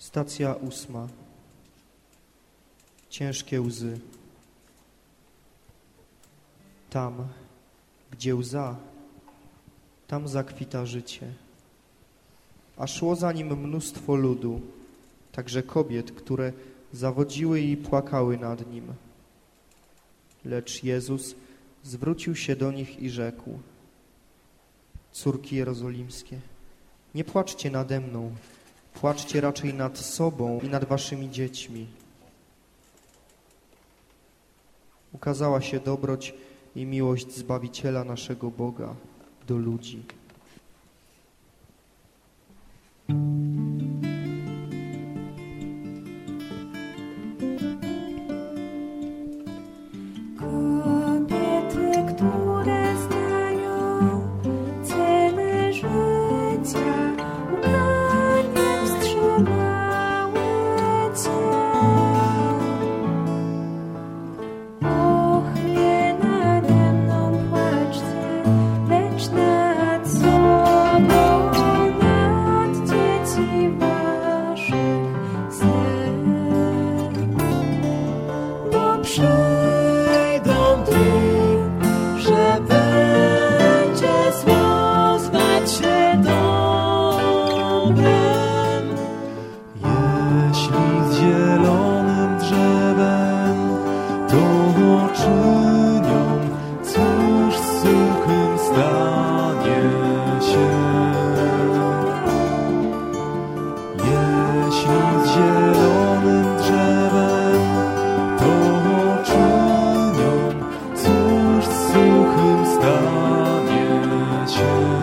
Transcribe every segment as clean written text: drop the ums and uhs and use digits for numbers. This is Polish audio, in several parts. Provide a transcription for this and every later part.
Stacja 8. Ciężkie łzy. Tam, gdzie łza, tam zakwita życie. A szło za nim mnóstwo ludu, także kobiet, które zawodziły i płakały nad nim. Lecz Jezus zwrócił się do nich i rzekł: Córki jerozolimskie, nie płaczcie nade mną, płaczcie raczej nad sobą i nad waszymi dziećmi. Ukazała się dobroć i miłość Zbawiciela naszego Boga do ludzi. Kobiety, które znają cenę życia, łkanie wstrzymały Cię. Och, nie nade mną płaczcie, lecz nad sobą, nad dzieci waszych sen. Bo przyjdą dni, że będzie zło zwać się dobrem. Jeśli z zielonym drzewem to czynią, cóż z suchym stanie się? Jeśli z zielonym drzewem to czynią, cóż z suchym stanie się?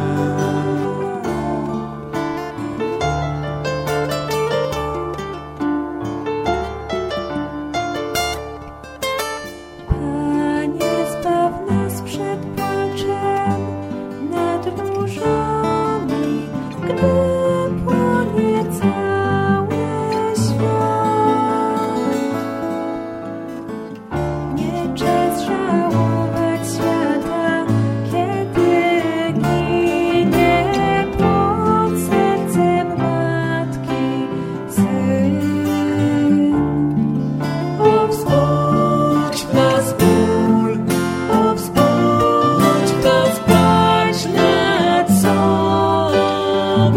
Panie, zbaw nas przed płaczem nad burzami, gdy płonie cały świat. Nie czas żałować świata, kiedy ginie pod sercem matki syn. O, wzbudź w nas ból, o, wzbudź w nas płacz nad sobą.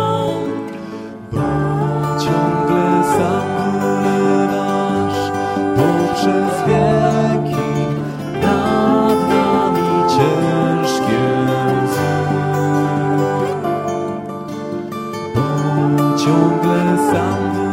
Bo ciągle sam wylewasz poprzez wieki nad nami ciężkie łzy. Bo ciągle sam